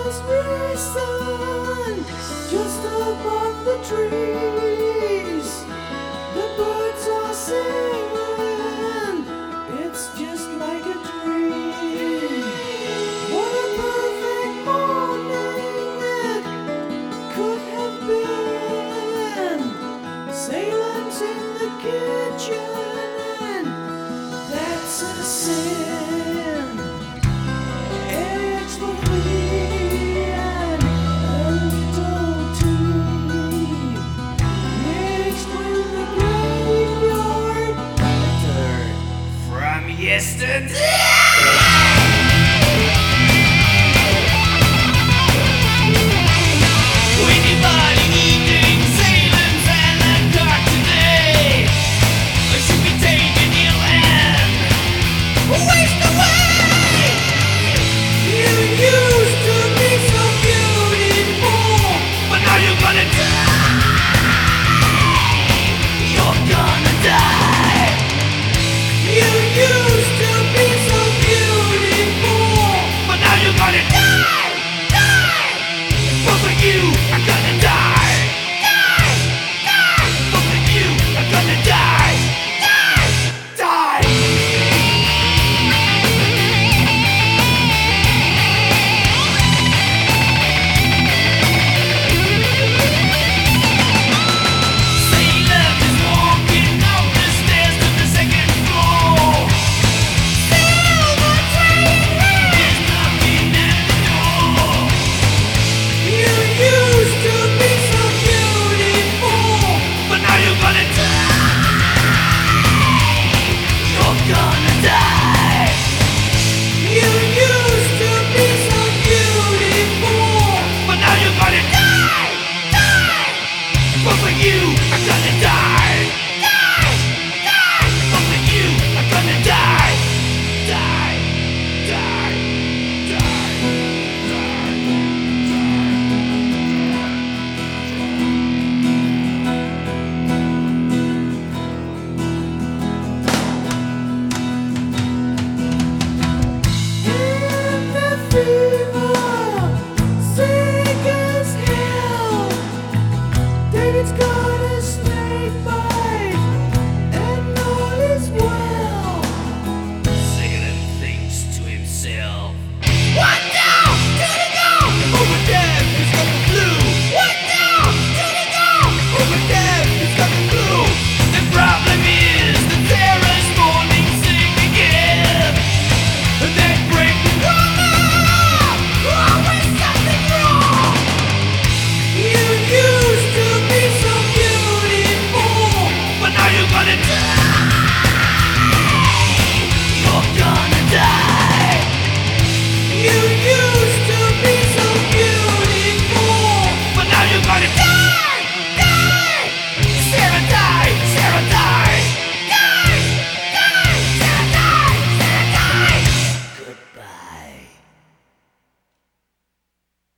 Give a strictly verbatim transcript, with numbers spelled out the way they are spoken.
just risen, just above the trees. The birds are singing, it's just like a dream. What a perfect morning it could have been. Sailing's in the kitchen, and that's a sin. Eggs for three and a little tea, mixed with the graveyard dirt from yesterday. Anybody eating Salem's and the dark today should be taken ill and waste away. You used to be so beautiful, but now you're gonna die. You're gonna die. You used to be so beautiful, but now you're gonna die. Die. Both of you are gonna die. Die. Die. Both of you are gonna die. Die. Die. Salem is walking up the stairs to the second floor. Silver train is knocking at the door. You used to be so beautiful, but now you're gonna die. You're gonna die. You used to be so beautiful, but now you're gonna die. Die. Both of you are gonna die. Die. Die. Both of you are gonna die. Die. Die. Die. In the fever, sick as hell. David's got a snake bite, and all is well. Salem thinks to himself, what now? Did it go? Over there, he's got the flu. What now? Did it go? Over there, he's got the flu. The problem is the terror's falling sick again. They break the woman. Always something wrong. You used to be so beautiful, but now you're gonna die.